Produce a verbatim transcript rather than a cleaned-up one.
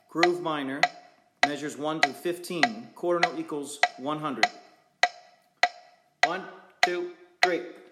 groove minor, measures one to fifteen, quarter note equals one hundred. One, two, three.